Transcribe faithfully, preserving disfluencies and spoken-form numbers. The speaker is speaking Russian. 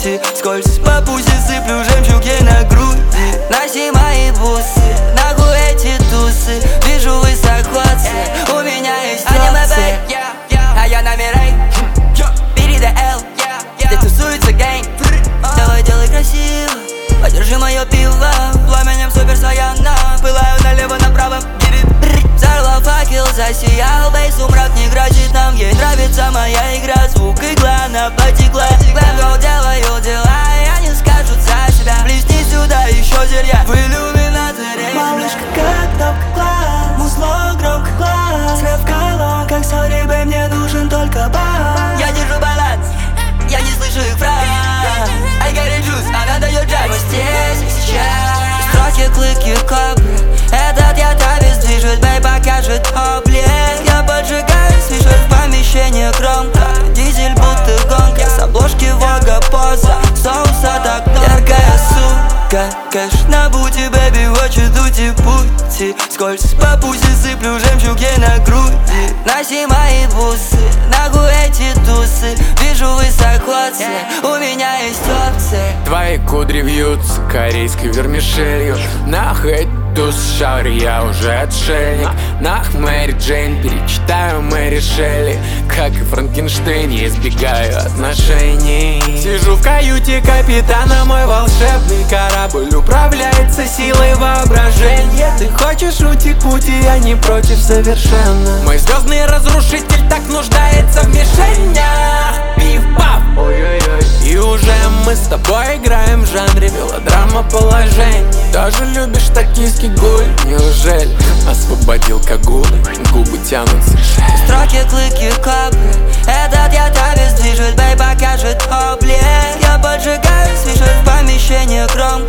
пути. Скользь по пути, сыплю жемчуг ей на груди. Носи мои бусы, нахуй эти тусы. Вижу высоко цель, у меня есть опции. А я на Мирей, бери до Л. Здесь тусуется гэнг. Давай делай красиво, подержи мое пиво. Пламенем супер Саяна, пылаю налево-направо. Взорвал факел, засиял бейс, сумрак не грозит нам. Ей нравится моя игра, звук игла, она потекла. Глэм делаю дела, я не скажут за себя. Блесни сюда еще зелья в иллюминаторе. Малышка как кнопка глаз, музло громко глаз. Свет в колонках, сори, бэй, мне нужен только бас. Я держу баланс, я не слышу их фраз. I got a juice, она дает джаз. Мы здесь и сейчас. Строки, клыки, кобры. Этот я тавис движет, бэй, покажет облик. Я поджигаю, слышишь в помещении громко. Дизель будто гонка, с обложки Вога поза. Соуса так много. Яркая сука, кэш на бути, бэби, хочет уйти пути. Скользь по пути, сыплю жемчуг ей на груди. Носи мои бусы, нахуй эти тусы. Вижу высоко цель, у меня есть опции. Твои кудри вьются корейской вермишелью. Нахуй туз шари, я уже отшельник. Нах, Мэри Джейн, перечитаю Мэри Шелли. Как и Франкенштейн, я избегаю отношений. Сижу в каюте капитана, мой волшебный корабль управляется силой воображения. Ты хочешь уйти к пути, я не против совершенно. Мой звездный разрушитель так нуждается в мишенях. Пиф-паф, ой-ой-ой. И уже мы с тобой играем в жанре мелодрама положений. Тоже любишь токийский гуль? Неужели освободил кагулы? Губы тянутся к шее. Строки, клыки, кобры. Этот я тавис движет, бэй, покажет облик. Я поджигаю, слышишь в помещении громко.